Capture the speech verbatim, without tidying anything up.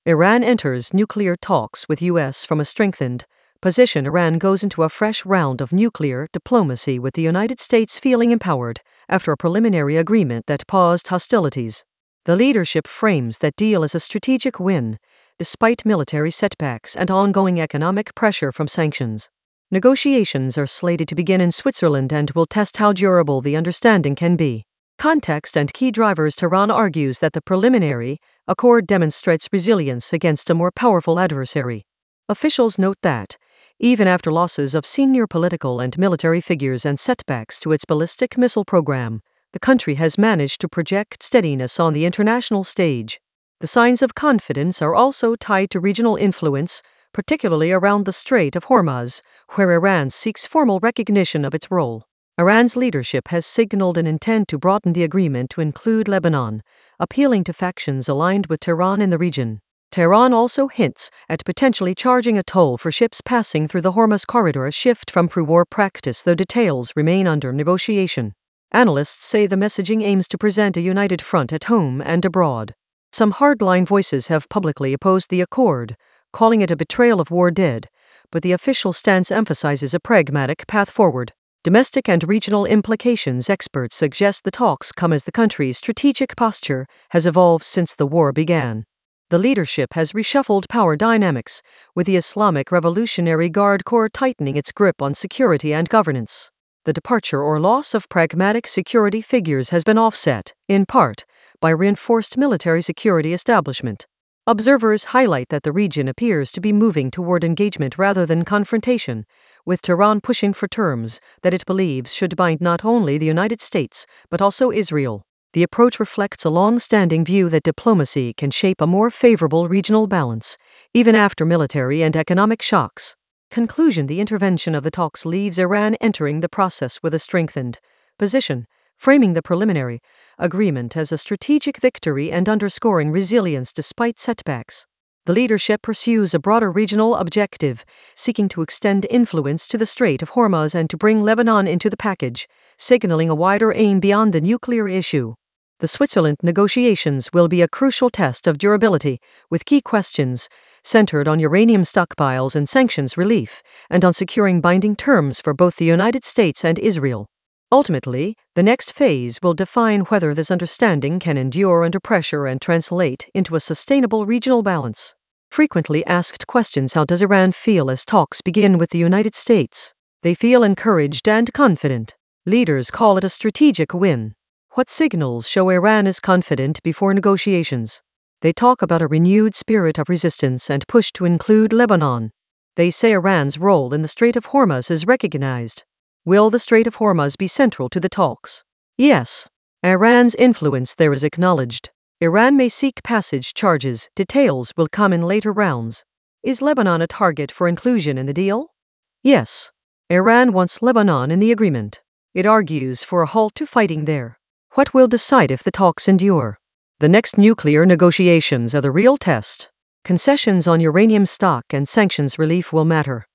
Iran enters nuclear talks with U S from a strengthened position. Iran goes into a fresh round of nuclear diplomacy with the United States feeling empowered after a preliminary agreement that paused hostilities. The leadership frames that deal as a strategic win, despite military setbacks and ongoing economic pressure from sanctions. Negotiations are slated to begin in Switzerland and will test how durable the understanding can be. Context and key drivers. Tehran argues that the preliminary accord demonstrates resilience against a more powerful adversary. Officials note that, even after losses of senior political and military figures and setbacks to its ballistic missile program, the country has managed to project steadiness on the international stage. The signs of confidence are also tied to regional influence, particularly around the Strait of Hormuz, where Iran seeks formal recognition of its role. Iran's leadership has signaled an intent to broaden the agreement to include Lebanon, appealing to factions aligned with Tehran in the region. Tehran also hints at potentially charging a toll for ships passing through the Hormuz corridor, a shift from pre-war practice, though details remain under negotiation. Analysts say the messaging aims to present a united front at home and abroad. Some hardline voices have publicly opposed the accord, calling it a betrayal of war dead, but the official stance emphasizes a pragmatic path forward. Domestic and regional implications. Experts suggest the talks come as the country's strategic posture has evolved since the war began. The leadership has reshuffled power dynamics, with the Islamic Revolutionary Guard Corps tightening its grip on security and governance. The departure or loss of pragmatic security figures has been offset, in part, by reinforced military security establishment. Observers highlight that the region appears to be moving toward engagement rather than confrontation, with Tehran pushing for terms that it believes should bind not only the United States, but also Israel. The approach reflects a long-standing view that diplomacy can shape a more favorable regional balance, even after military and economic shocks. Conclusion. The intervention of the talks leaves Iran entering the process with a strengthened position, framing the preliminary agreement as a strategic victory and underscoring resilience despite setbacks. The leadership pursues a broader regional objective, seeking to extend influence to the Strait of Hormuz and to bring Lebanon into the package, signaling a wider aim beyond the nuclear issue. The Switzerland negotiations will be a crucial test of durability, with key questions centered on uranium stockpiles and sanctions relief, and on securing binding terms for both the United States and Israel. Ultimately, the next phase will define whether this understanding can endure under pressure and translate into a sustainable regional balance. Frequently asked questions. How does Iran feel as talks begin with the United States? They feel encouraged and confident. Leaders call it a strategic win. What signals show Iran is confident before negotiations? They talk about a renewed spirit of resistance and push to include Lebanon. They say Iran's role in the Strait of Hormuz is recognized. Will the Strait of Hormuz be central to the talks? Yes. Iran's influence there is acknowledged. Iran may seek passage charges. Details will come in later rounds. Is Lebanon a target for inclusion in the deal? Yes. Iran wants Lebanon in the agreement. It argues for a halt to fighting there. What will decide if the talks endure? The next nuclear negotiations are the real test. Concessions on uranium stock and sanctions relief will matter.